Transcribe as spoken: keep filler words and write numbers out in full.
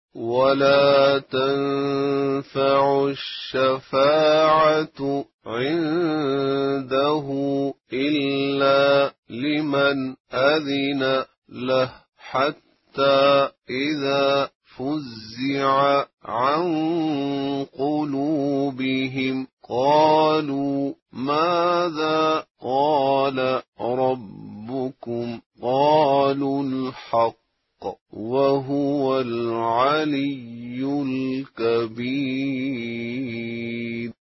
ولا تنفع الشفاعة عنده إلا لمن أذن له حتى إذا فزع عن قلوبهم قالوا ماذا قال ربكم قالوا الحق وهو العلي الكبير.